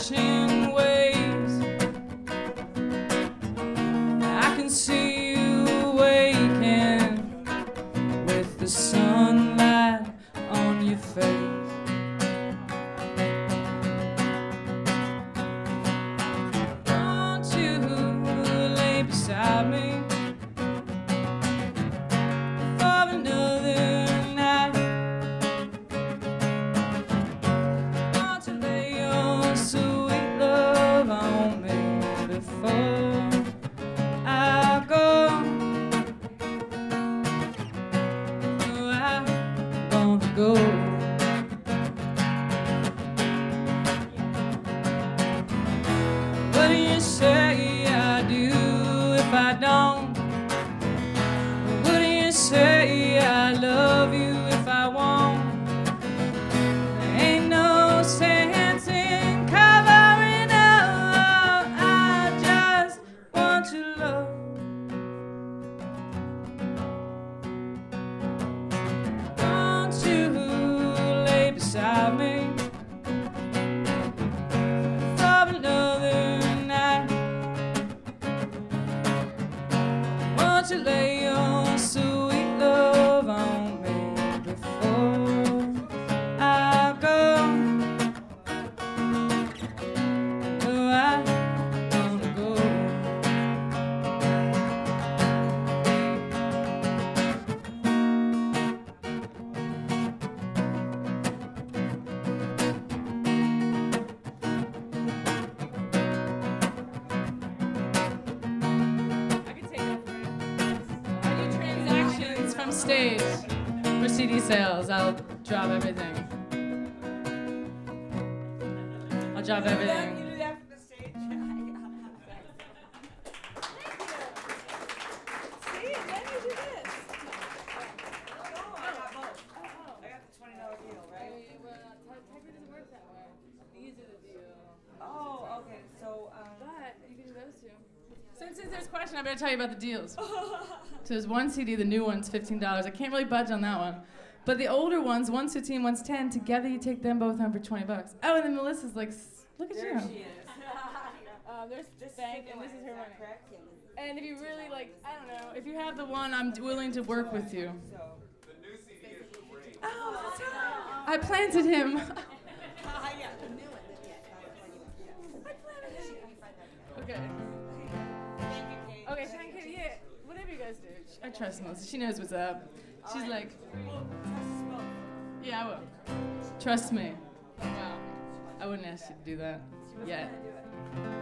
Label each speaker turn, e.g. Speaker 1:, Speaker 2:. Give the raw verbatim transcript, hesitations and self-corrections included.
Speaker 1: flashing waves. I can see you awaken with the sunlight on your face. Won't you lay beside me for another night? Won't you lay your sweet love on me before I go? Oh, I want to go. What do you say I do if I don't? What do you say I love you if I won't? There ain't no sense in covering up. I just want your love. Won't you lay beside me for another night? Won't you lay your sweet love on me before I go? Oh, I wanna go. I can take that for you. I do transactions from stage for C D sales. I'll drop everything. I'll drop everything.
Speaker 2: You do that from the stage. See, and then you do this. Oh, I got both. I got the twenty dollar deal, right?
Speaker 1: Technically doesn't work that way. These are the deal.
Speaker 2: Oh, okay. So, um,
Speaker 1: But you can do those two. Since, since there's a question, I better tell you about the deals. So there's one C D, the new one's fifteen dollars. I can't really budge on that one. But the older ones, one's fifteen, one's ten. Together you take them both home for twenty bucks. Oh, and then Melissa's like, "S- look at
Speaker 2: there
Speaker 1: you.
Speaker 2: she is.
Speaker 1: Um, there's
Speaker 2: This
Speaker 1: bank,
Speaker 2: is
Speaker 1: and this is her money.
Speaker 2: correct?
Speaker 1: And if you really like, I don't know, if you have the one, I'm willing to work with you.
Speaker 2: So,
Speaker 1: Oh, that's right. I planted him.
Speaker 2: yeah, the new one.
Speaker 1: Okay.
Speaker 2: Thank you, Kate.
Speaker 1: Okay, thank you. Yeah, whatever you guys do. I trust Melissa. She knows what's up. She's like, yeah, I will. Trust me. Wow. I wouldn't ask you to do that yet.